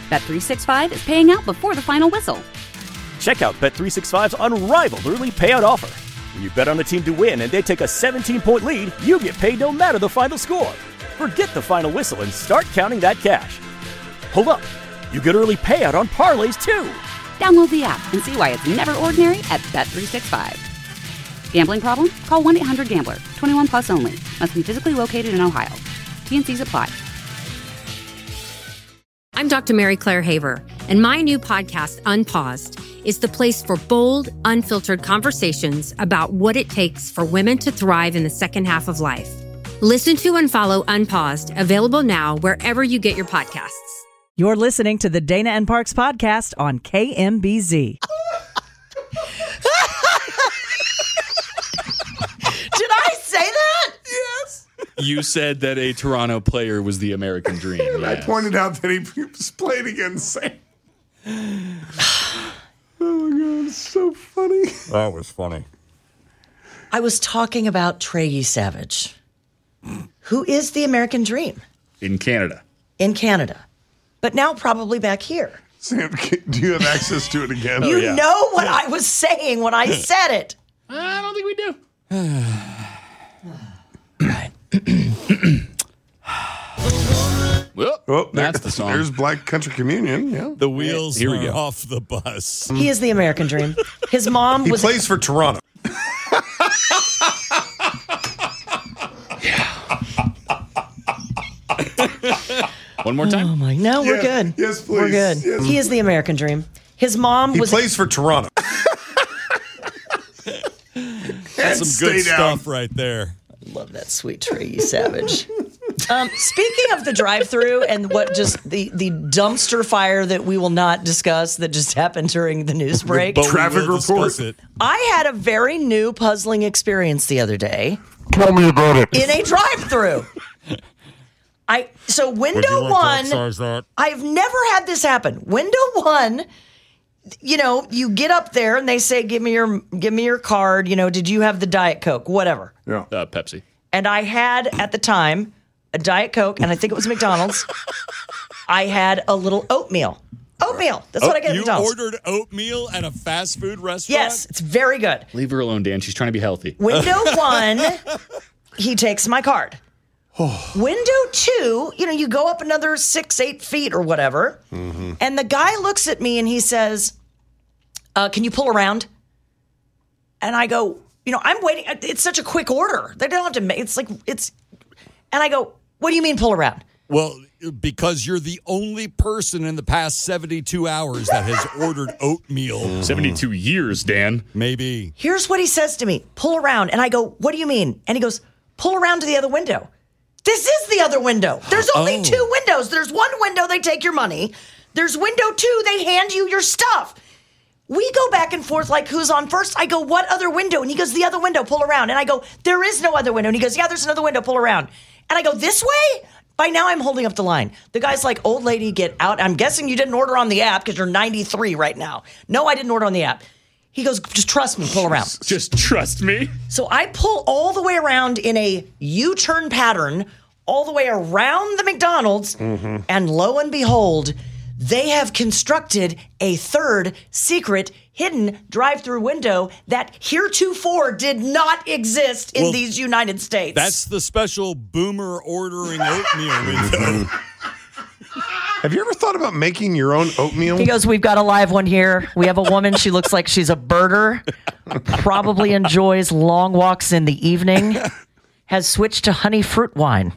Bet365 is paying out before the final whistle. Check out Bet365's unrivaled early payout offer. When you bet on a team to win and they take a 17-point lead, you get paid no matter the final score. Forget the final whistle and start counting that cash. Hold up. You get early payout on parlays, too. Download the app and see why it's never ordinary at Bet365. Gambling problem? Call 1-800-GAMBLER. 21 plus only. Must be physically located in Ohio. T&Cs apply. I'm Dr. Mary Claire Haver, and my new podcast, Unpaused, is the place for bold, unfiltered conversations about what it takes for women to thrive in the second half of life. Listen to and follow Unpaused, available now wherever you get your podcasts. You're listening to the Dana and Parks podcast on KMBZ. Did I say that? Yes. You said that a Toronto player was the American dream. And yes. I pointed out that he was playing against Sam. Oh my God, it's so funny. That was funny. I was talking about Trey Savage, who is the American dream. In Canada. In Canada. But now probably back here. Sam, do you have access to it again? You know what I was saying when I said it. I don't think we do. Right. Well, that's the song. There's Black Country Communion. Yeah. The wheels Here we are go. off the bus. He is the American dream. His mom He was... plays for Toronto. One more time. Oh my! No, we're good. Yes, please. We're good. Yes. He is the American dream. His mom He was... plays for Toronto. That's some good stuff right there. Love that sweet Trey Savage. Speaking of the drive-thru and what just the dumpster fire that we will not discuss that just happened during the news break. But we Traffic will report. discuss it. I had a very new puzzling experience the other day Tell me about it. in a drive-thru. So window one, I've never had this happen. Window one, you get up there and they say, give me your card. Did you have the Diet Coke? Whatever. Yeah. Pepsi. And I had at the time a Diet Coke, and I think it was McDonald's. I had a little oatmeal. Oatmeal. That's what I get at You McDonald's. ordered oatmeal at a fast food restaurant? Yes, it's very good. Leave her alone, Dan. She's trying to be healthy. Window one, he takes my card. Window two, you go up another 6-8 feet or whatever, and the guy looks at me and he says, can you pull around? And I go, I'm waiting. It's such a quick order. They don't have to make and I go, what do you mean pull around? Well, because you're the only person in the past 72 hours that has ordered oatmeal. 72 years, Dan. Maybe. Here's what he says to me, pull around. And I go, what do you mean? And he goes, pull around to the other window. This is the other window. There's only two windows. There's one window, they take your money. There's window two, they hand you your stuff. We go back and forth like who's on first. I go, what other window? And he goes, the other window, pull around. And I go, there is no other window. And he goes, yeah, there's another window, pull around. And I go, this way? By now I'm holding up the line. The guy's like, old lady, get out. I'm guessing you didn't order on the app because you're 93 right now. No, I didn't order on the app. He goes, just trust me, pull around. Just trust me. So I pull all the way around in a U-turn pattern, all the way around the McDonald's, and lo and behold, they have constructed a third secret hidden drive-through window that heretofore did not exist in these United States. That's the special boomer ordering oatmeal window. Have you ever thought about making your own oatmeal? He goes, we've got a live one here. We have a woman. She looks like she's a birder. Probably enjoys long walks in the evening. Has switched to honey fruit wine.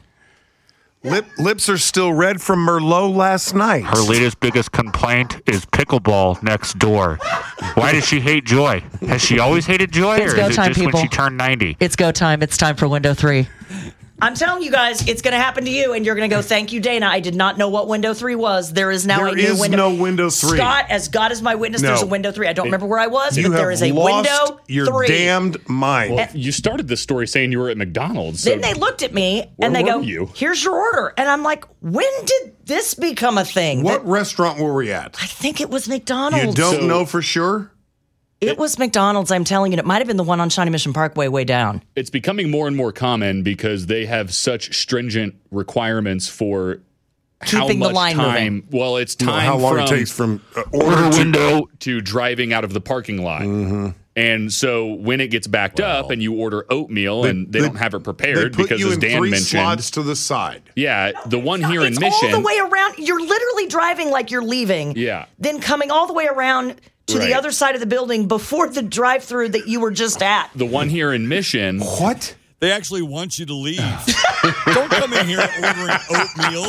Lips are still red from Merlot last night. Her latest biggest complaint is pickleball next door. Why does she hate Joy? Has she always hated Joy, It's or go is it time, just people. when she turned 90? It's go time. It's time for window 3. I'm telling you guys, it's going to happen to you, and you're going to go, thank you, Dana. I did not know what window 3 was. There is now a new window. There is no window 3. Scott, as God is my witness, there's a window 3. I don't remember where I was, You but there have is a lost window 3. your damned mind. Well, you started this story saying you were at McDonald's. Then they looked at me, and they go, here's your order. And I'm like, when did this become a thing? What restaurant were we at? I think it was McDonald's. You don't know for sure? It was McDonald's, I'm telling you. It might have been the one on Shawnee Mission Parkway way down. It's becoming more and more common because they have such stringent requirements for keeping the line moving. Well, it's time how long from it takes from Order window. to driving out of the parking lot. And so when it gets backed up and you order oatmeal and they don't have it prepared they put because, you as in Dan 3 mentioned, slots to the side. yeah, the one here in It's Mission, all the way around. You're literally driving like you're leaving. Yeah. Then coming all the way around to Right. the other side of the building before the drive-through that you were just at. the one here in Mission, What? They actually want you to leave. Don't come in here ordering oatmeal.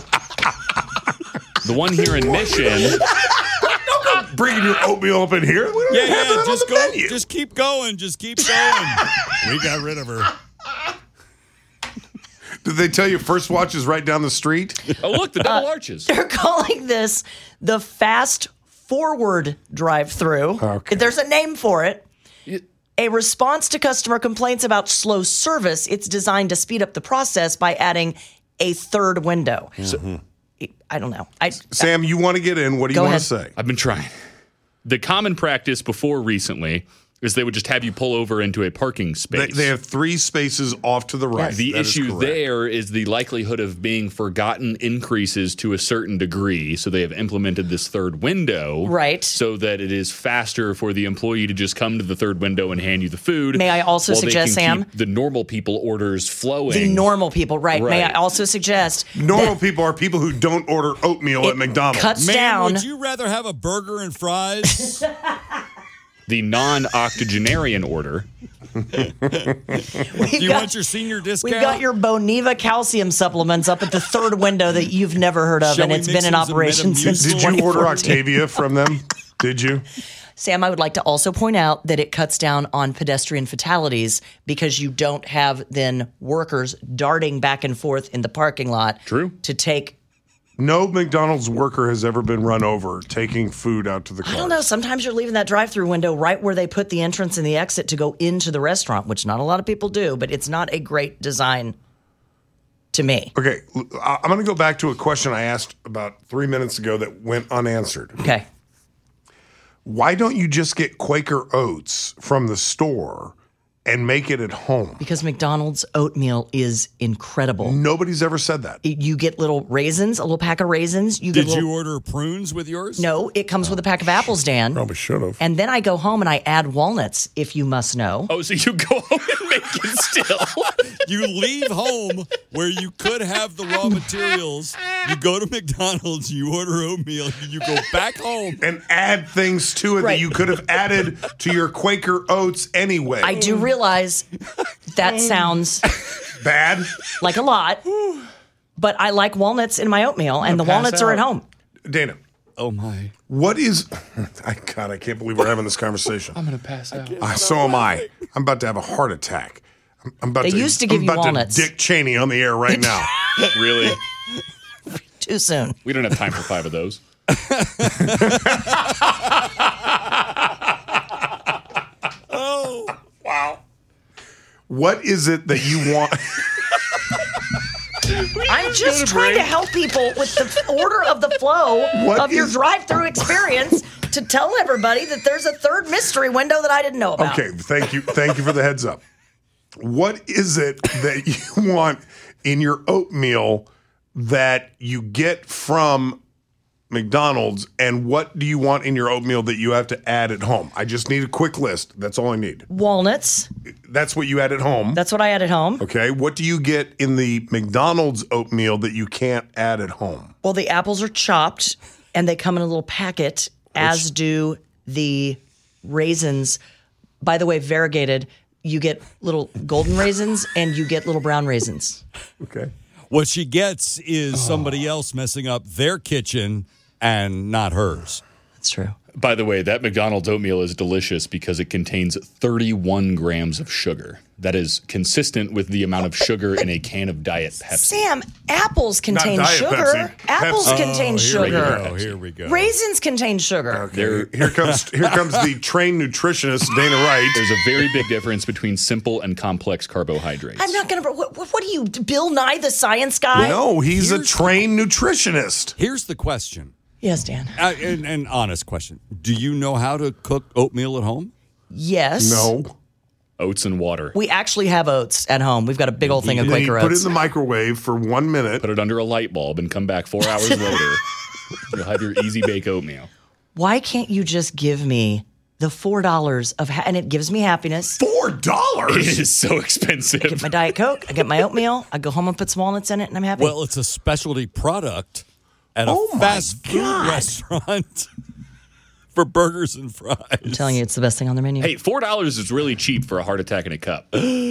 the one here in Mission, Bringing your oatmeal up in here? We don't have that Just on the go. menu. Just keep going. Just keep going. We got rid of her. Did they tell you First Watch is right down the street? oh look, the double arches. They're calling this the fast forward drive-through. Okay. There's a name for it. A response to customer complaints about slow service. It's designed to speed up the process by adding a third window. I don't know. Sam, you want to get in. What do you Go want ahead. to say? I've been trying. The common practice before recently is they would just have you pull over into a parking space. They have 3 spaces off to the right. The That is issue correct. there is the likelihood of being forgotten increases to a certain degree. So they have implemented this third window. Right. So that it is faster for the employee to just come to the third window and hand you the food. May I also while they suggest, can Sam? keep the normal people orders flowing. The normal people, right. May I Right. also suggest Normal people are people who don't order oatmeal at McDonald's. cuts Ma'am, down. would you rather have a burger and fries? The non-octogenarian order. Do you want your senior discount? We've got your Boniva calcium supplements up at the third window that you've never heard of, Shall and we it's mix been in in some operation since Metamucil? Did you order 2014. Octavia from them? Did you? Sam, I would like to also point out that it cuts down on pedestrian fatalities because you don't have then workers darting back and forth in the parking lot True. to take. No McDonald's worker has ever been run over taking food out to the car. I don't know. Sometimes you're leaving that drive-through window right where they put the entrance and the exit to go into the restaurant, which not a lot of people do, but it's not a great design to me. Okay, I'm going to go back to a question I asked about 3 minutes ago that went unanswered. Okay. Why don't you just get Quaker Oats from the store and make it at home? Because McDonald's oatmeal is incredible. Nobody's ever said that. You get little raisins, a little pack of raisins. You get Did little, you order prunes with yours? No, it comes with a pack of apples, Dan. Probably should have. And then I go home and I add walnuts, if you must know. Oh, so you go home and make it still. You leave home where you could have the raw materials. You go to McDonald's, you order oatmeal, you go back home. And add things to it Right. that you could have added to your Quaker Oats anyway. I do realize that sounds Bad? like a lot, but I like walnuts in my oatmeal, and the walnuts are at home. Dana, Oh, my. what is... I can't believe we're having this conversation. I'm going to pass out. So am I. I'm about to have a heart attack. I'm about They used to give you I'm about walnuts. to Dick Cheney on the air right now. Really? Too soon. We don't have time for 5 of those. Oh. Wow. What is it that you want? I'm just trying to help people with the order of the flow What of your is- drive-through experience to tell everybody that there's a third mystery window that I didn't know about. Okay, thank you. Thank you for the heads up. What is it that you want in your oatmeal that you get from McDonald's, and what do you want in your oatmeal that you have to add at home? I just need a quick list. That's all I need. Walnuts. That's what you add at home. That's what I had at home. Okay. What do you get in the McDonald's oatmeal that you can't add at home? Well, the apples are chopped and they come in a little packet, as do the raisins. By the way, variegated. You get little golden raisins and you get little brown raisins. Okay. What she gets is somebody else messing up their kitchen and not hers. That's true. By the way, that McDonald's oatmeal is delicious because it contains 31 grams of sugar. That is consistent with the amount of sugar in a can of Diet Pepsi. Sam, apples contain Diet sugar. Pepsi. Apples Pepsi. contain sugar. Here we go. Raisins contain sugar. Okay. Here comes the trained nutritionist Dana Wright. There's a very big difference between simple and complex carbohydrates. I'm not going to. What are you, Bill Nye the Science Guy? No, he's a Here's- trained nutritionist. Here's the question. Yes, Dan. An honest question. Do you know how to cook oatmeal at home? Yes. No. Oats and water. We actually have oats at home. We've got a big old thing of And then Quaker you put it oats. in the microwave for 1 minute. Put it under a light bulb and come back 4 hours later. You'll have your easy bake oatmeal. Why can't you just give me the $4 of, and it gives me happiness. $4? It is so expensive. I get my Diet Coke, I get my oatmeal, I go home and put some walnuts in it, and I'm happy. Well, it's a specialty product at a fast food restaurant for burgers and fries. I'm telling you, it's the best thing on their menu. Hey, $4 is really cheap for a heart attack in a cup.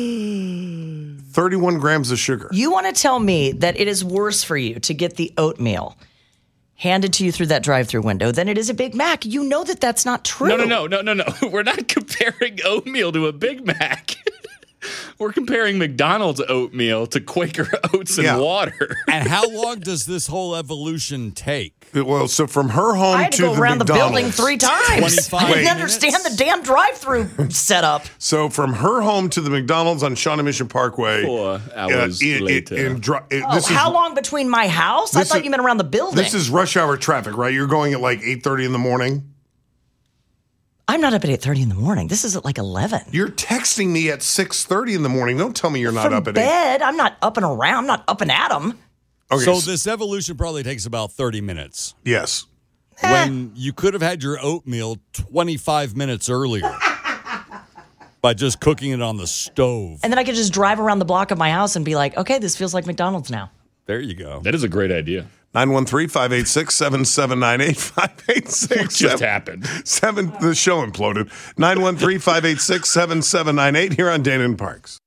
31 grams of sugar. You want to tell me that it is worse for you to get the oatmeal handed to you through that drive-through window than it is a Big Mac? You know that that's not true. No. We're not comparing oatmeal to a Big Mac. We're comparing McDonald's oatmeal to Quaker oats and water. And how long does this whole evolution take? Well, so from her home I had to go the around McDonald's, the building 3 times. 25 I didn't minutes? understand the damn drive-through setup. So from her home to the McDonald's on Shawnee Mission Parkway. 4 hours later. How long between my house? I thought you meant around the building. This is rush hour traffic, right? You're going at like 8:30 in the morning. I'm not up at 8:30 in the morning. This is at like 11. You're texting me at 6:30 in the morning. Don't tell me you're not From up at 8. bed. I'm not up and around. I'm not up and at 'em. Okay, So this evolution probably takes about 30 minutes. Yes. When you could have had your oatmeal 25 minutes earlier by just cooking it on the stove. And then I could just drive around the block of my house and be like, okay, this feels like McDonald's now. There you go. That is a great idea. 913-586-7798. 586. What just happened? The show imploded. 913-586-7798 here on Dana and Parks.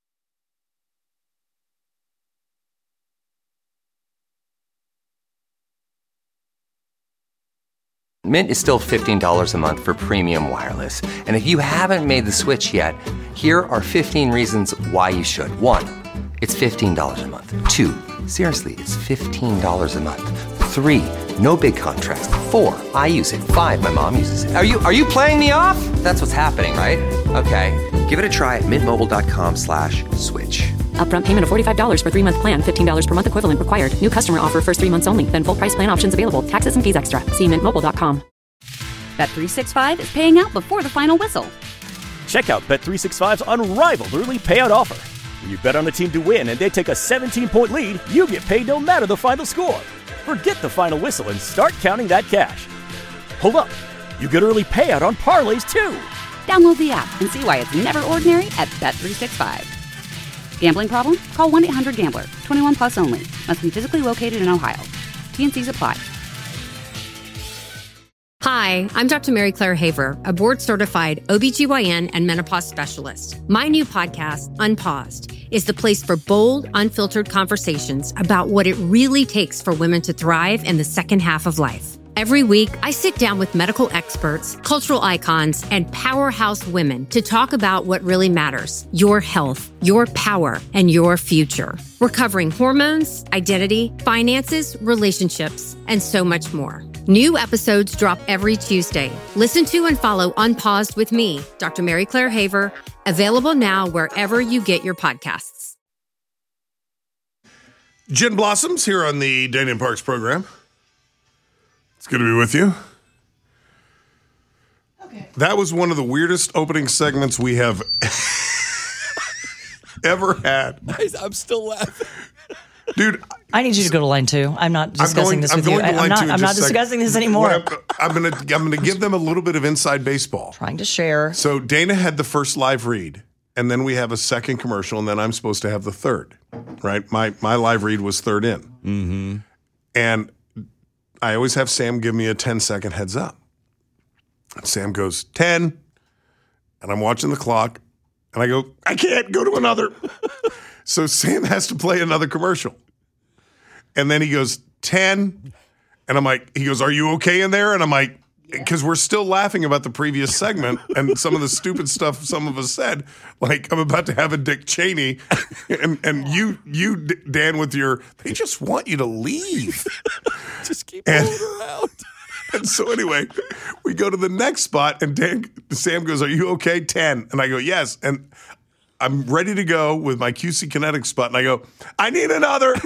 Mint is still $15 a month for premium wireless. And if you haven't made the switch yet, here are 15 reasons why you should. 1, it's $15 a month. 2, seriously, it's $15 a month. 3, no big contrast. 4, I use it. 5, my mom uses it. Are you playing me off? That's what's happening, right? Okay, give it a try at mintmobile.com/switch. Upfront payment of $45 for 3-month plan. $15 per month equivalent required. New customer offer first 3 months only. Then full price plan options available. Taxes and fees extra. See mintmobile.com. Bet365 is paying out before the final whistle. Check out Bet365's unrivaled early payout offer. When you bet on a team to win and they take a 17-point lead, you get paid no matter the final score. Forget the final whistle and start counting that cash. Hold up. You get early payout on parlays too. Download the app and see why it's never ordinary at Bet365. Gambling problem? Call 1-800-GAMBLER. 21 plus only. Must be physically located in Ohio. T&Cs apply. Hi, I'm Dr. Mary Claire Haver, a board-certified OBGYN and menopause specialist. My new podcast, Unpaused, is the place for bold, unfiltered conversations about what it really takes for women to thrive in the second half of life. Every week, I sit down with medical experts, cultural icons, and powerhouse women to talk about what really matters: your health, your power, and your future. We're covering hormones, identity, finances, relationships, and so much more. New episodes drop every Tuesday. Listen to and follow Unpaused with me, Dr. Mary Claire Haver, available now wherever you get your podcasts. Gin Blossoms here on the Dana and Parks program. It's good to be with you. Okay. That was one of the weirdest opening segments we have ever had. I'm still laughing. Dude, I need you to go to line 2. I'm not discussing this with you. I'm not discussing this anymore. I'm gonna give them a little bit of inside baseball. Trying to share. So Dana had the first live read, and then we have a second commercial, and then I'm supposed to have the third. Right? My live read was third in. Mm-hmm. And I always have Sam give me a 10-second heads up. And Sam goes, 10. And I'm watching the clock. And I go, I can't go to another. So Sam has to play another commercial. And then he goes, 10. And I'm like, he goes, are you okay in there? And I'm like, because we're still laughing about the previous segment and some of the stupid stuff some of us said. Like, I'm about to have a Dick Cheney. And you, Dan, with your, they just want you to leave. Just keep moving around. And so anyway, we go to the next spot, and Sam goes, are you okay? 10. And I go, yes. And I'm ready to go with my QC Kinetic spot. And I go, I need another.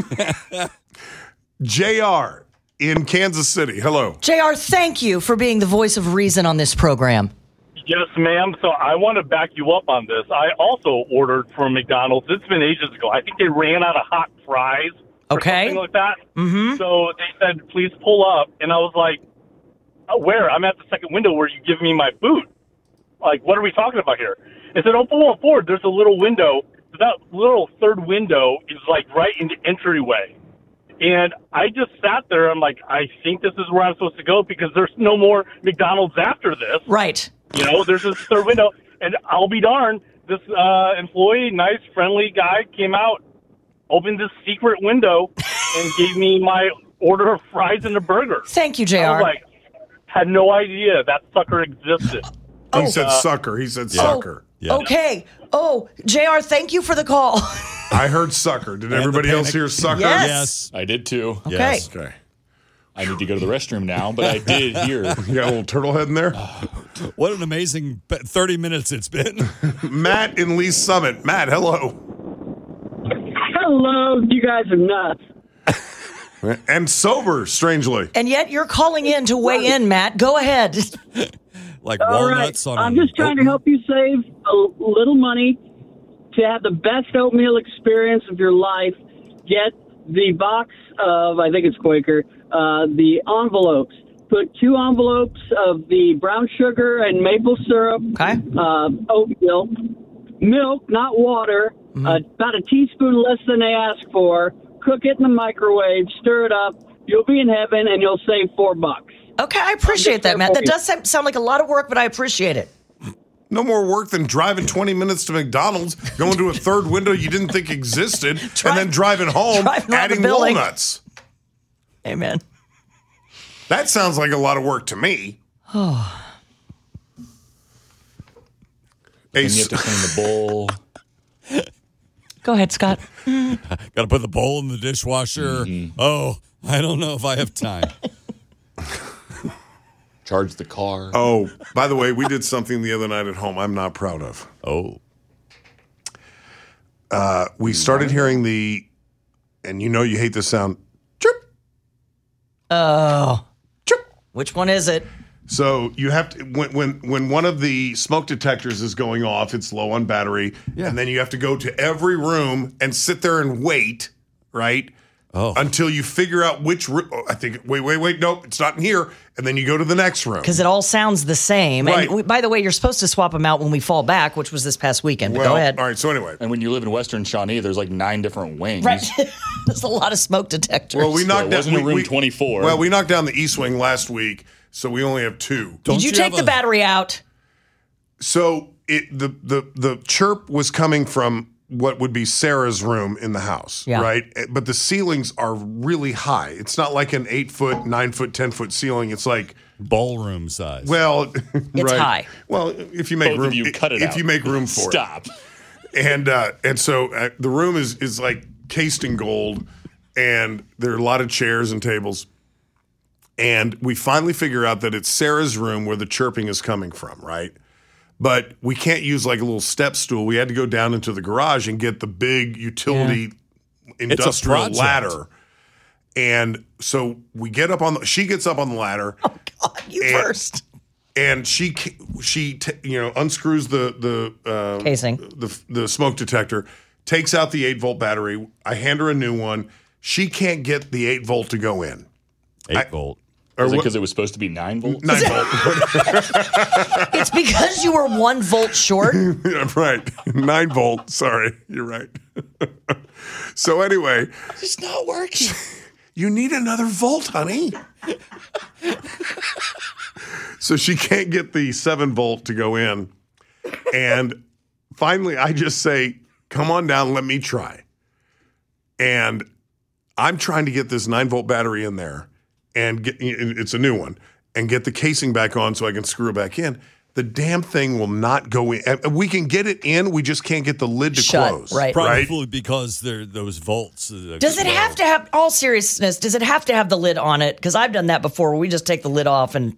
JR in Kansas City. Hello. JR, thank you for being the voice of reason on this program. Yes, ma'am. So I want to back you up on this. I also ordered from McDonald's. It's been ages ago. I think they ran out of hot fries or something like that. Mm-hmm. So they said, please pull up. And I was like, where? I'm at the second window where you give me my food. Like, what are we talking about here? They said, pull on forward. There's a little window. That little third window is like right in the entryway. And I just sat there. I'm like, I think this is where I'm supposed to go because there's no more McDonald's after this. Right. There's this third window. And I'll be darned, this employee, nice, friendly guy, came out, opened this secret window, and gave me my order of fries and a burger. Thank you, JR. I was like, had no idea that sucker existed. He said sucker. He said sucker. Yeah. Okay. Oh, JR, thank you for the call. I heard sucker. Did everybody else hear sucker? Yes. I did too. Okay. Yes. Okay. I need to go to the restroom now, but I did hear. You got a little turtle head in there? What an amazing 30 minutes it's been. Matt in Lee Summit. Matt, hello. Hello. You guys are nuts. And sober, strangely. And yet you're calling in to weigh in, Matt. Go ahead. Like All walnuts right. on I'm just trying to help you save a little money to have the best oatmeal experience of your life. Get the box of, I think it's Quaker, the envelopes. Put 2 envelopes of the brown sugar and maple syrup, oatmeal, milk, not water, about a teaspoon less than they ask for. Cook it in the microwave, stir it up. You'll be in heaven, and you'll save $4. Okay, I appreciate that, Matt. That does sound like a lot of work, but I appreciate it. No more work than driving 20 minutes to McDonald's, going to a third window you didn't think existed, and then driving home, adding walnuts. Amen. That sounds like a lot of work to me. And you have to clean the bowl. Go ahead, Scott. Got to put the bowl in the dishwasher. Oh, I don't know if I have time. Charge the car. Oh, by the way, we did something the other night at home I'm not proud of. Oh. We started hearing and you hate the sound, chirp. Oh. Chirp. Which one is it? So you have to, when one of the smoke detectors is going off, it's low on battery, and then you have to go to every room and sit there and wait, right? Until you figure out which room. I think, wait, nope, it's not in here. And then you go to the next room. Because it all sounds the same. Right. And by the way, you're supposed to swap them out when we fall back, which was this past weekend. But go ahead. All right, so anyway. And when you live in Western Shawnee, there's like 9 different wings. Right. There's a lot of smoke detectors. Well, we knocked down room 24. Well, we knocked down the East Wing last week, so we only have 2. Did you take the battery out? So the chirp was coming from what would be Sarah's room in the house, right? But the ceilings are really high. It's not like an 8-foot, 9-foot, 10-foot ceiling. It's like ballroom size. Well, it's high. Well, if you make Both room, of you cut it if out. you make room for Stop. it. And so the room is like cased in gold, and there are a lot of chairs and tables. And we finally figure out that it's Sarah's room where the chirping is coming from, right? But we can't use like a little step stool. We had to go down into the garage and get the big utility industrial ladder. And so we get up she gets up on the ladder. Oh God, you first. And she unscrews the casing, the smoke detector, takes out the 8-volt battery. I hand her a new one. She can't get the 8-volt to go in. 8-volt. Is it because it was supposed to be 9 volts? 9 volt. It's because you were 1 volt short. Right. 9 volt. Sorry. You're right. So anyway. It's not working. You need another volt, honey. So she can't get the 7 volt to go in. And finally, I just say, come on down, let me try. And I'm trying to get this 9 volt battery in there. And it's a new one, and get the casing back on so I can screw it back in. The damn thing will not go in. We can get it in, we just can't get the lid to close. Right. Probably because they're those volts. Does it have to have, all seriousness, does it have to have the lid on it? Because I've done that before where we just take the lid off and.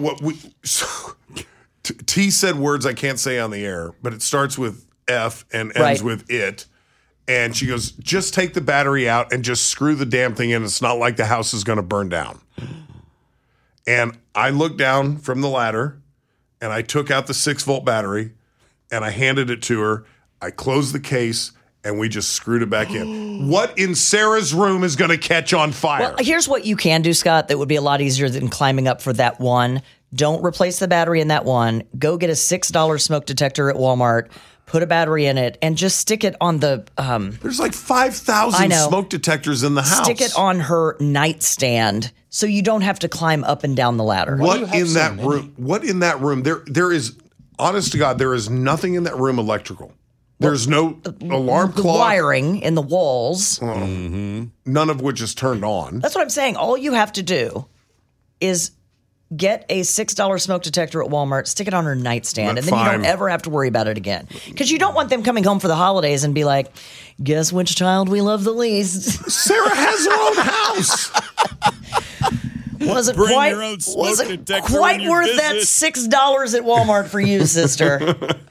T said words I can't say on the air, but it starts with F and ends with it. And she goes, just take the battery out and just screw the damn thing in. It's not like the house is going to burn down. And I look down from the ladder, and I took out the 6-volt battery and I handed it to her. I closed the case and we just screwed it back in. What in Sarah's room is going to catch on fire? Well, here's what you can do, Scott, that would be a lot easier than climbing up for that one. Don't replace the battery in that one. Go get a $6 smoke detector at Walmart, put a battery in it, and just stick it on the... There's like 5,000 smoke detectors in the house. Stick it on her nightstand so you don't have to climb up and down the ladder. What in that room? What in that room? There is, honest to God, there is nothing in that room electrical. There's no alarm The clock. wiring in the walls. None of which is turned on. That's what I'm saying. All you have to do is get a $6 smoke detector at Walmart, stick it on her nightstand, and then you don't ever have to worry about it again. Because you don't want them coming home for the holidays and be like, guess which child we love the least? Sarah has her own house. Wasn't Bring quite, your own smoke wasn't detector quite when you worth that visit. $6 at Walmart for you, sister.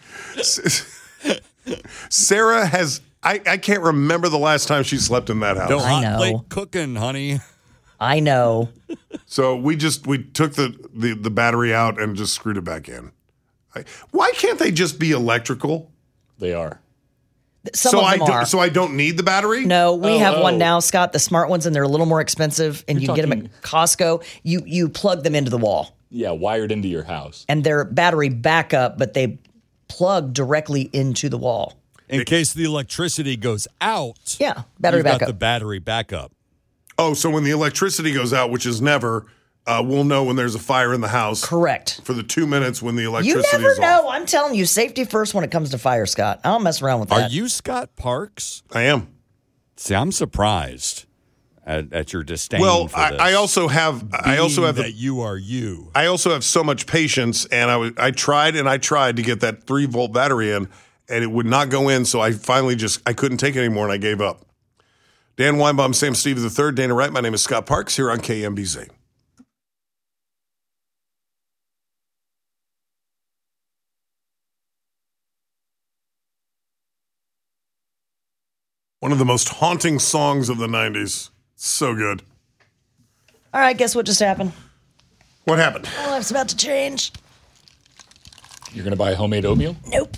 Sarah has, I can't remember the last time she slept in that house. No I hot know. plate cooking, honey. I know. So we took the battery out and just screwed it back in. Why can't they just be electrical? They are. Some of them are. So I don't need the battery? No, we have one now, Scott, the smart ones, and they're a little more expensive, and you can get them at Costco. You plug them into the wall. Yeah, wired into your house. And they're battery backup, but they plug directly into the wall. In case the electricity goes out. Yeah, battery you've got backup. the battery backup. Oh, so when the electricity goes out, which is never, we'll know when there's a fire in the house. Correct. For the 2 minutes when the You electricity never is know. off. I'm telling you, safety first when it comes to fire, Scott. I don't mess around with that. Are you Scott Parks? I am. See, I'm surprised at your disdain Well, for this. I also have that you are you. I also have so much patience, and I tried to get that 3-volt battery in, and it would not go in. So I finally I couldn't take it anymore, and I gave up. Dan Weinbaum, Sam Stevens III, Dana Wright. My name is Scott Parks here on KMBZ. One of the most haunting songs of the 90s. So good. All right, guess what just happened? What happened? My life's about to change. You're going to buy homemade oatmeal? Nope.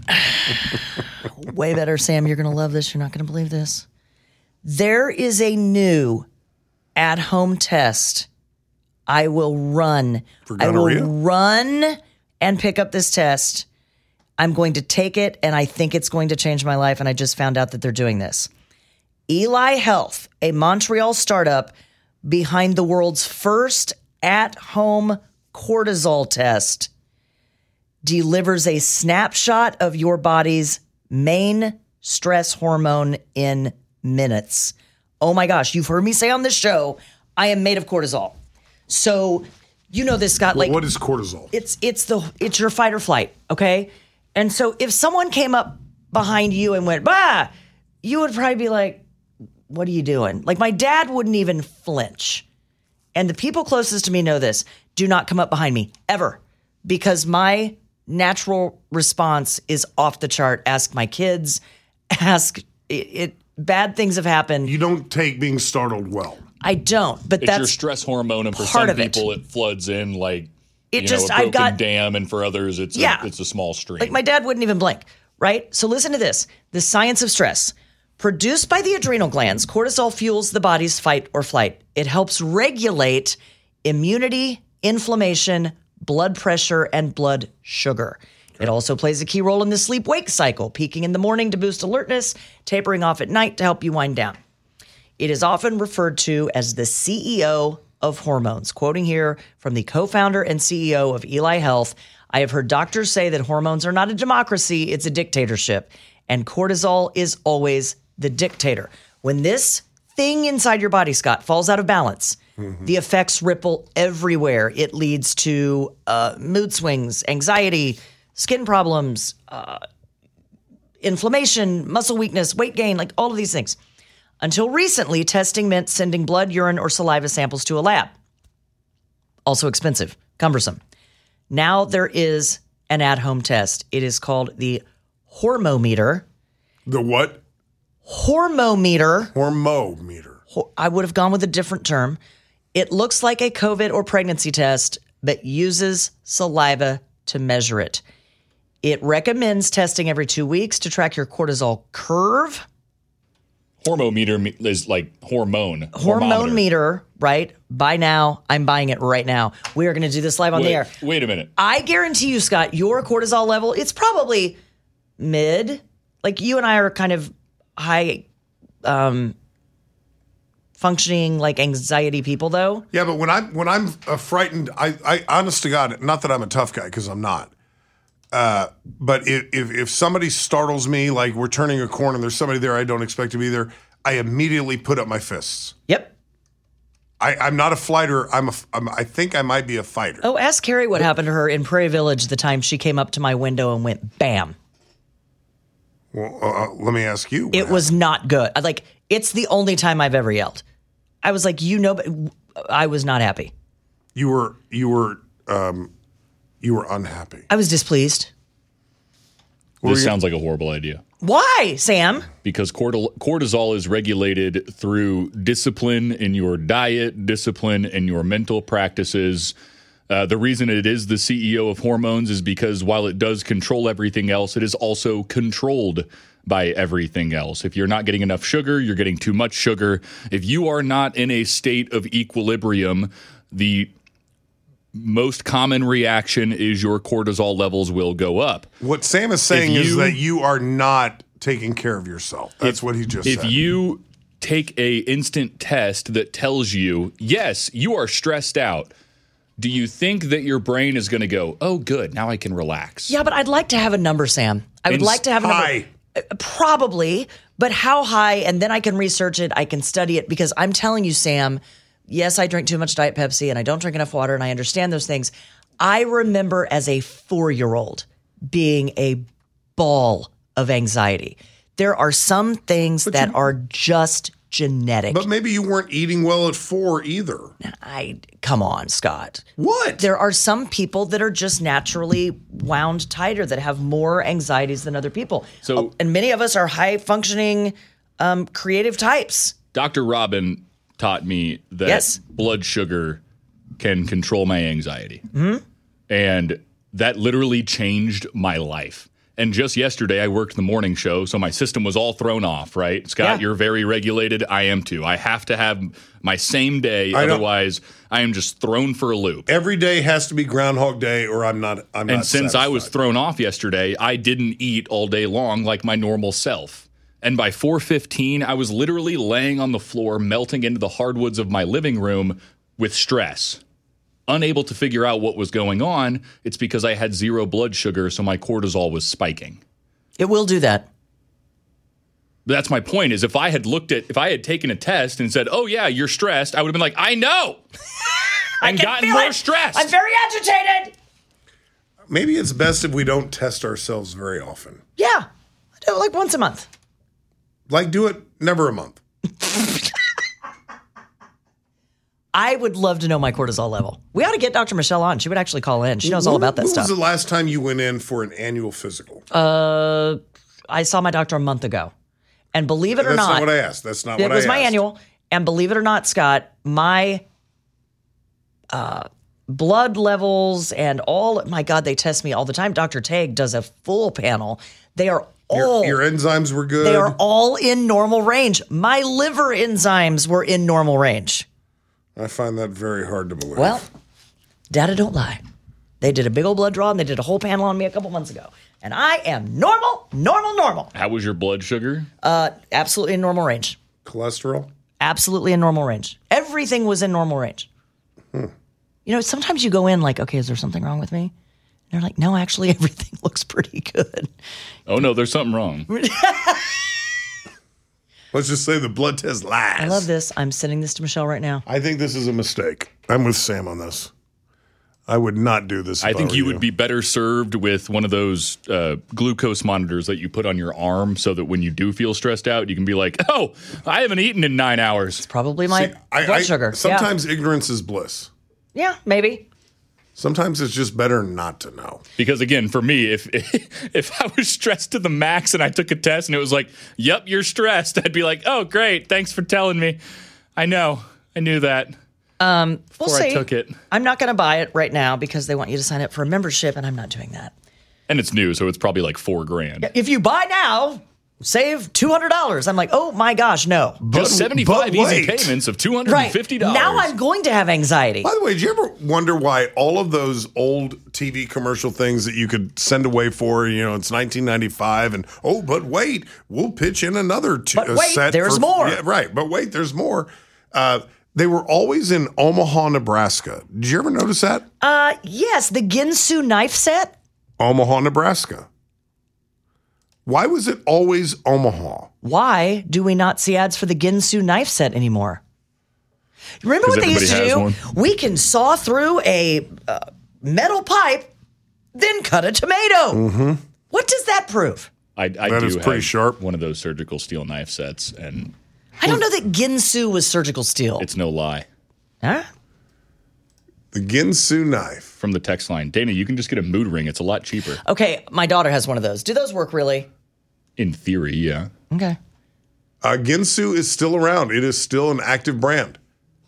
Way better, Sam. You're going to love this. You're not going to believe this. There is a new at-home test I will run. For gonorrhea? I will run and pick up this test. I'm going to take it, and I think it's going to change my life, and I just found out that they're doing this. Eli Health, a Montreal startup behind the world's first at-home cortisol test, delivers a snapshot of your body's main stress hormone in minutes. Oh my gosh, you've heard me say on this show, I am made of cortisol. So, you know this, Scott. What is cortisol? It's your fight or flight, okay? And so if someone came up behind you and went, bah, you would probably be like, what are you doing? Like my dad wouldn't even flinch. And the people closest to me know this. Do not come up behind me, ever. Because my natural response is off the chart. Ask my kids. Ask it. Bad things have happened. You don't take being startled well. I don't. But It's that's your stress hormone, and for part some of it. people, it floods in like It a just- broken I've got- dam, and for others, it's a small stream. like my dad wouldn't even blink, right? So listen to this. The science of stress. Produced by the adrenal glands, cortisol fuels the body's fight or flight. It helps regulate immunity, inflammation, blood pressure, and blood sugar. It also plays a key role in the sleep-wake cycle, peaking in the morning to boost alertness, tapering off at night to help you wind down. It is often referred to as the CEO of hormones. Quoting here from the co-founder and CEO of Eli Health, I have heard doctors say that hormones are not a democracy, it's a dictatorship. And cortisol is always the dictator. When this thing inside your body, Scott, falls out of balance, the effects ripple everywhere. It leads to mood swings, anxiety, skin problems, inflammation, muscle weakness, weight gain, like all of these things. Until recently, testing meant sending blood, urine, or saliva samples to a lab. Also expensive, cumbersome. Now there is an at-home test. It is called the Hormometer. The what? Hormometer. Hormometer. I would have gone with a different term. It looks like a COVID or pregnancy test, but uses saliva to measure it. It recommends testing every 2 weeks to track your cortisol curve. Hormone meter is like hormone. Hormone meter, right? Buy now. I'm buying it right now. We are going to do this live on the air. Wait a minute. I guarantee you, Scott, your cortisol level, it's probably mid. Like you and I are kind of high functioning, like anxiety people, though. Yeah, but when I'm frightened, I honest to God, not that I'm a tough guy because I'm not. But if somebody startles me, like we're turning a corner and there's somebody there I don't expect to be there, I immediately put up my fists. Yep. I'm not a fighter. I think I might be a fighter. Oh, ask Carrie what happened to her in Prairie Village the time she came up to my window and went bam. Well, let me ask you. It was not good. It's the only time I've ever yelled. I was like, but I was not happy. You were unhappy. I was displeased. This sounds like a horrible idea. Why, Sam? Because cortisol is regulated through discipline in your diet, discipline in your mental practices. The reason it is the CEO of hormones is because while it does control everything else, it is also controlled by everything else. If you're not getting enough sugar, you're getting too much sugar. If you are not in a state of equilibrium, the most common reaction is your cortisol levels will go up. What Sam is saying is that you are not taking care of yourself. That's what he just said. If you take a instant test that tells you, yes, you are stressed out, do you think that your brain is going to go, oh, good, now I can relax? Yeah, but I'd like to have a number, Sam. I would like to have a number. Probably, but how high? And then I can research it. I can study it because I'm telling you, Sam, yes, I drink too much Diet Pepsi and I don't drink enough water and I understand those things. I remember as a 4-year-old being a ball of anxiety. There are some things that are just genetic. But maybe you weren't eating well at 4 either. Come on, Scott. What? There are some people that are just naturally wound tighter that have more anxieties than other people. And many of us are high functioning, creative types. Dr. Robin taught me that blood sugar can control my anxiety. Mm-hmm. And that literally changed my life. And just yesterday, I worked the morning show, so my system was all thrown off, right? Scott, you're very regulated. I am too. I have to have my same day. Otherwise, I am just thrown for a loop. Every day has to be Groundhog Day or I'm not And since satisfied. I was thrown off yesterday, I didn't eat all day long like my normal self. And by 4:15, I was literally laying on the floor, melting into the hardwoods of my living room with stress. Unable to figure out what was going on, it's because I had 0 blood sugar, so my cortisol was spiking. It will do that. That's my point, is if I had taken a test and said, oh yeah, you're stressed, I would have been like, I know! And gotten more stressed. I'm very agitated! Maybe it's best if we don't test ourselves very often. Yeah. I do it like once a month. Like do it never a month. I would love to know my cortisol level. We ought to get Dr. Michelle on. She would actually call in. She knows all about that stuff. When was the last time you went in for an annual physical? I saw my doctor a month ago. And believe it or not. That's not what I asked. That's not what I asked. It was my annual. And believe it or not, Scott, my blood levels and my God, they test me all the time. Dr. Tague does a full panel. They are all. Your enzymes were good? They are all in normal range. My liver enzymes were in normal range. I find that very hard to believe. Well, data don't lie. They did a big old blood draw and they did a whole panel on me a couple months ago. And I am normal. How was your blood sugar? Absolutely in normal range. Cholesterol? Absolutely in normal range. Everything was in normal range. You know, sometimes you go in like, okay, is there something wrong with me? And they're like, no, actually everything looks pretty good. Oh no, there's something wrong. Let's just say the blood test lies. I love this. I'm sending this to Michelle right now. I think this is a mistake. I'm with Sam on this. I would not do this. I think you would be better served with one of those glucose monitors that you put on your arm so that when you do feel stressed out, you can be like, oh, I haven't eaten in 9 hours. It's probably my blood sugar. Sometimes ignorance is bliss. Yeah, maybe. Sometimes it's just better not to know. Because again, for me, if I was stressed to the max and I took a test and it was like, yep, you're stressed, I'd be like, oh, great, thanks for telling me. I know, I knew that. We'll Before I see. took it. I'm not going to buy it right now because they want you to sign up for a membership, and I'm not doing that. And it's new, so it's probably like $4,000. If you buy now, save $200. I'm like, oh my gosh, no. Just 75 easy payments of $250. Right. Now I'm going to have anxiety. By the way, did you ever wonder why all of those old TV commercial things that you could send away for, it's 1995 and, but wait, we'll pitch in another set. There's more. Yeah, right. But wait, there's more. They were always in Omaha, Nebraska. Did you ever notice that? Yes, the Ginsu knife set. Omaha, Nebraska. Why was it always Omaha? Why do we not see ads for the Ginsu knife set anymore? Remember what they used to do? We can saw through a metal pipe, then cut a tomato. Mm-hmm. What does that prove? I That do is pretty have sharp. one of those surgical steel knife sets, and I don't know that Ginsu was surgical steel. it's no lie. Huh? The Ginsu knife. From the text line. Dana, you can just get a mood ring. It's a lot cheaper. Okay, my daughter has one of those. Do those work really? In theory, yeah. Okay. Ginsu is still around. It is still an active brand.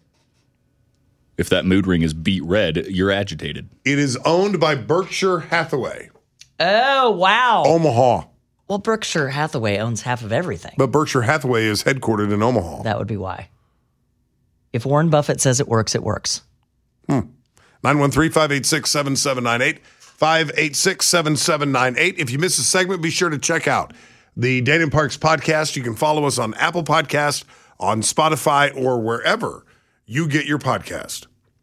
If that mood ring is beet red, you're agitated. It is owned by Berkshire Hathaway. Oh, wow. Omaha. Well, Berkshire Hathaway owns half of everything. But Berkshire Hathaway is headquartered in Omaha. That would be why. If Warren Buffett says it works, it works. 913-586-7798. 586-7798. If you miss a segment, be sure to check out the Dana and Parks podcast. You can follow us on Apple Podcast, on Spotify, or wherever you get your podcast.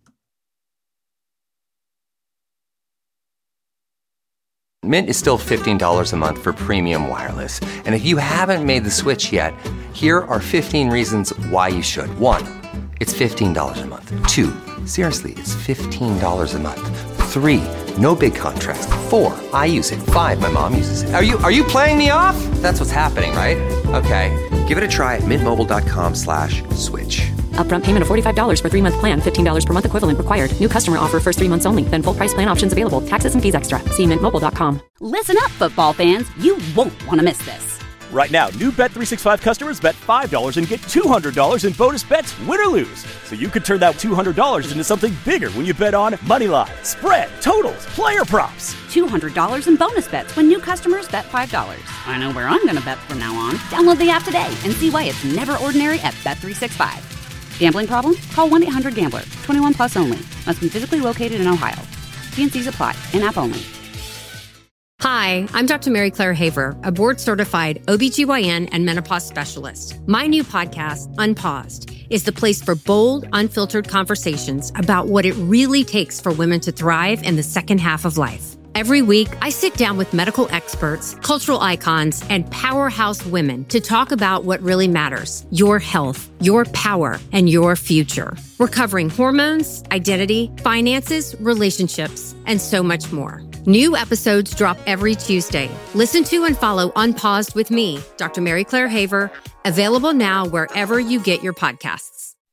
Mint is still $15 a month for premium wireless. And if you haven't made the switch yet, here are 15 reasons why you should. 1, it's $15 a month. 2, seriously, it's $15 a month. 3, no big contrast. 4, I use it. 5, my mom uses it. Are you playing me off? That's what's happening, right? Okay, give it a try at mintmobile.com/switch. Upfront payment of $45 for 3-month plan, $15 per month equivalent required. New customer offer first 3 months only. Then full price plan options available. Taxes and fees extra. See mintmobile.com. Listen up, football fans. You won't want to miss this. Right now, new Bet365 customers bet $5 and get $200 in bonus bets, win or lose. So you could turn that $200 into something bigger when you bet on moneyline, spread, totals, player props. $200 in bonus bets when new customers bet $5. I know where I'm going to bet from now on. Download the app today and see why it's never ordinary at Bet365. Gambling problem? Call 1-800-GAMBLER. 21 plus only. Must be physically located in Ohio. T&Cs apply. In-app only. Hi, I'm Dr. Mary Claire Haver, a board-certified OBGYN and menopause specialist. My new podcast, Unpaused, is the place for bold, unfiltered conversations about what it really takes for women to thrive in the second half of life. Every week, I sit down with medical experts, cultural icons, and powerhouse women to talk about what really matters: your health, your power, and your future. We're covering hormones, identity, finances, relationships, and so much more. New episodes drop every Tuesday. Listen to and follow Unpaused with me, Dr. Mary Claire Haver, available now wherever you get your podcasts.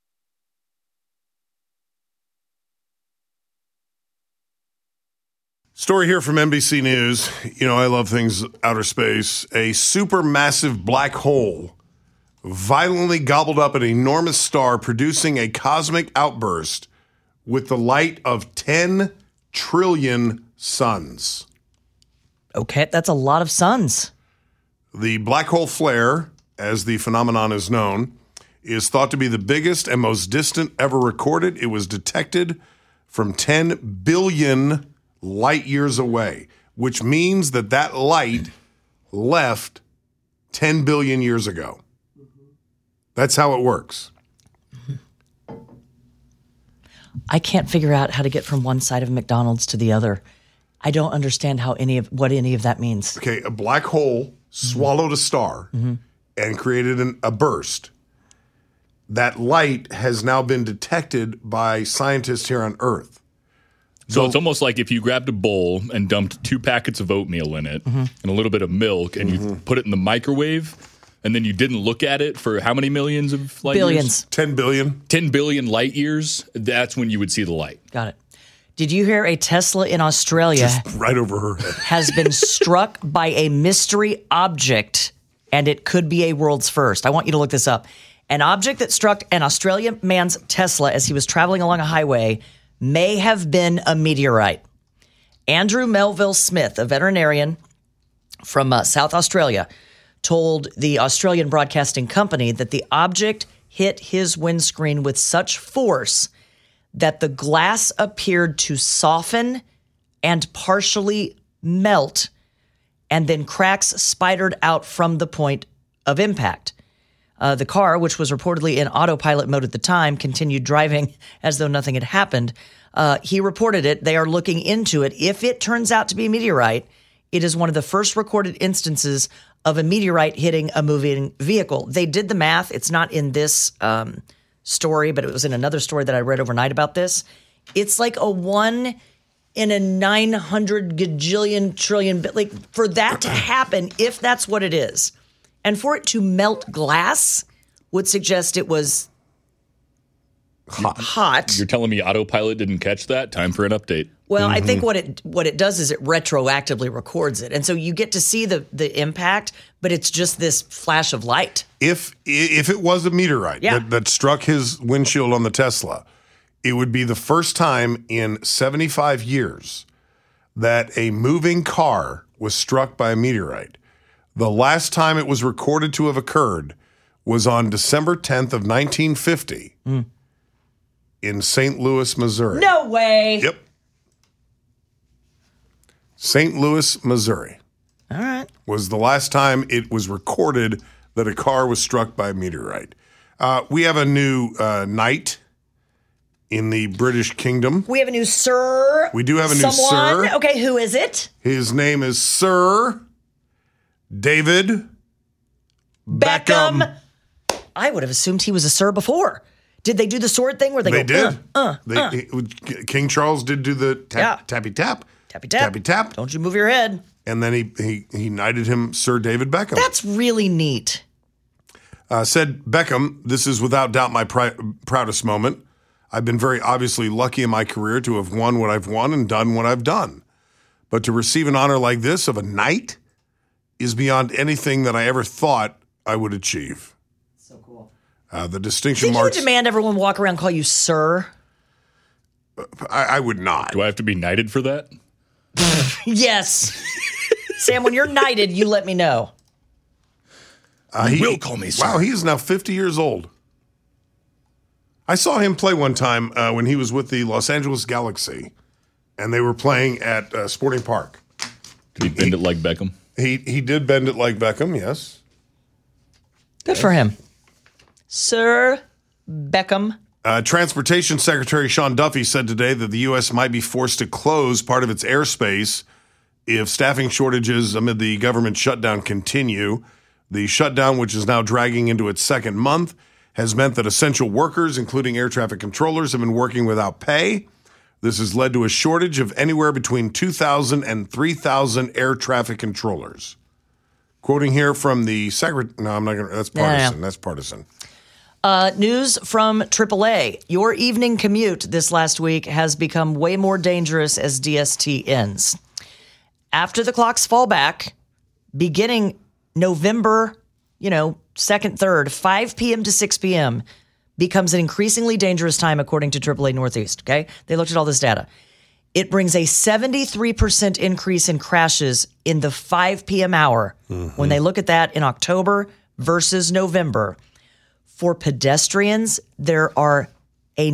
Story here from NBC News. I love things outer space. A supermassive black hole violently gobbled up an enormous star, producing a cosmic outburst with the light of 10 trillion suns. Okay, that's a lot of suns. The black hole flare, as the phenomenon is known, is thought to be the biggest and most distant ever recorded. It was detected from 10 billion light years away, which means that light left 10 billion years ago. That's how it works. I can't figure out how to get from one side of McDonald's to the other. I don't understand what any of that means. Okay, a black hole swallowed a star and created a burst. That light has now been detected by scientists here on Earth. So it's almost like if you grabbed a bowl and dumped 2 packets of oatmeal in it and a little bit of milk and you put it in the microwave and then you didn't look at it for how many millions of light Billions. years? 10 billion. 10 billion light years. That's when you would see the light. Got it. Did you hear a Tesla in Australia Just right over her head. has been struck by a mystery object, and it could be a world's first? I want you to look this up. An object that struck an Australian man's Tesla as he was traveling along a highway may have been a meteorite. Andrew Melville Smith, a veterinarian from South Australia, told the Australian Broadcasting Company that the object hit his windscreen with such force that the glass appeared to soften and partially melt, and then cracks spidered out from the point of impact. The car, which was reportedly in autopilot mode at the time, continued driving as though nothing had happened. He reported it. They are looking into it. If it turns out to be a meteorite, it is one of the first recorded instances of a meteorite hitting a moving vehicle. They did the math. It's not in this story, but it was in another story that I read overnight about this. It's like a 1 in a 900 gajillion trillion bit. Like, for that to happen, if that's what it is, and for it to melt glass would suggest it was hot. You're telling me autopilot didn't catch that? Time for an update. Well, I think what it does is it retroactively records it. And so you get to see the impact, but it's just this flash of light. If it was a meteorite that struck his windshield on the Tesla, it would be the first time in 75 years that a moving car was struck by a meteorite. The last time it was recorded to have occurred was on December 10th of 1950 in St. Louis, Missouri. No way. Yep. St. Louis, Missouri. All right. Was the last time it was recorded that a car was struck by a meteorite. We have a new knight in the British Kingdom. We have a new sir. We do have a new sir. Okay, who is it? His name is Sir David Beckham. I would have assumed he was a sir before. Did they do the sword thing where they go? King Charles did do the tappy tap. Tappy tap. Tappy tap. Don't you move your head. And then he knighted him Sir David Beckham. That's really neat. Said Beckham, this is without doubt my proudest moment. I've been very obviously lucky in my career to have won what I've won and done what I've done. But to receive an honor like this of a knight is beyond anything that I ever thought I would achieve. So cool. The distinction Did marks. you demand everyone walk around and call you sir? I would not. Do I have to be knighted for that? Yes. Sam, when you're knighted, you let me know. He will call me sir. Wow, he is now 50 years old. I saw him play one time when he was with the Los Angeles Galaxy, and they were playing at Sporting Park. Did he bend it like Beckham? He did bend it like Beckham, yes. Good for him. Sir Beckham. Transportation Secretary Sean Duffy said today that the U.S. might be forced to close part of its airspace if staffing shortages amid the government shutdown continue. The shutdown, which is now dragging into its second month, has meant that essential workers, including air traffic controllers, have been working without pay. This has led to a shortage of anywhere between 2,000 and 3,000 air traffic controllers. Quoting here from the secretary. No, I'm not going to. That's partisan. That's partisan. News from AAA. Your evening commute this last week has become way more dangerous as DST ends. After the clocks fall back, beginning November, 2nd, 3rd, 5 p.m. to 6 p.m. becomes an increasingly dangerous time, according to AAA Northeast, okay? They looked at all this data. It brings a 73% increase in crashes in the 5 p.m. hour when they look at that in October versus November. For pedestrians, there are a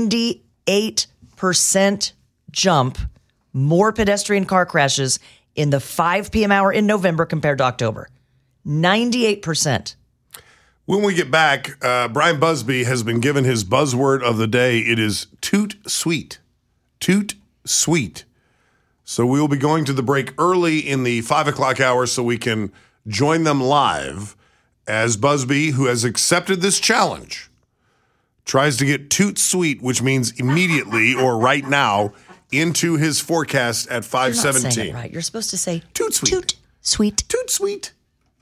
98% jump, more pedestrian car crashes in the 5 p.m. hour in November compared to October. 98%. When we get back, Brian Busby has been given his buzzword of the day. It is toot sweet. Toot sweet. So we will be going to the break early in the 5 o'clock hour so we can join them live as Busby, who has accepted this challenge, tries to get toot sweet, which means immediately or right now, into his forecast at 5:17. You're not saying it right. You're supposed to say toot sweet. Toot sweet. Toot sweet.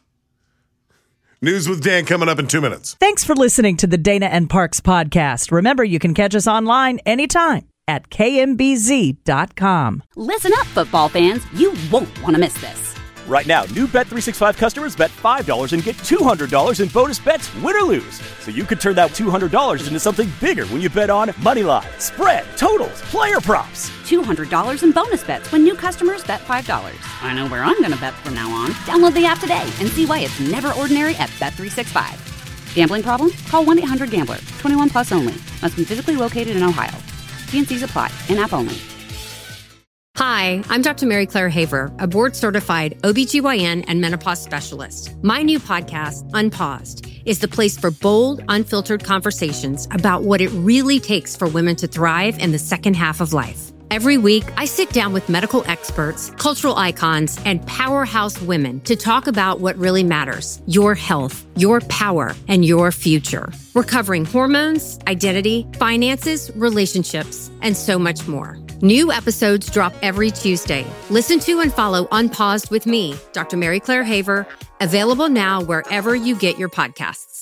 News with Dan coming up in 2 minutes. Thanks for listening to the Dana and Parks podcast. Remember, you can catch us online anytime at kmbz.com. Listen up, football fans. You won't want to miss this. Right now, new Bet365 customers bet $5 and get $200 in bonus bets, win or lose. So you could turn that $200 into something bigger when you bet on moneyline, spread, totals, player props. $200 in bonus bets when new customers bet $5. I know where I'm going to bet from now on. Download the app today and see why it's never ordinary at Bet365. Gambling problem? Call 1-800-GAMBLER. 21 plus only. Must be physically located in Ohio. T&Cs apply. In-app only. Hi, I'm Dr. Mary Claire Haver, a board-certified OBGYN and menopause specialist. My new podcast, Unpaused, is the place for bold, unfiltered conversations about what it really takes for women to thrive in the second half of life. Every week, I sit down with medical experts, cultural icons, and powerhouse women to talk about what really matters: your health, your power, and your future. We're covering hormones, identity, finances, relationships, and so much more. New episodes drop every Tuesday. Listen to and follow Unpaused with me, Dr. Mary Claire Haver, available now wherever you get your podcasts.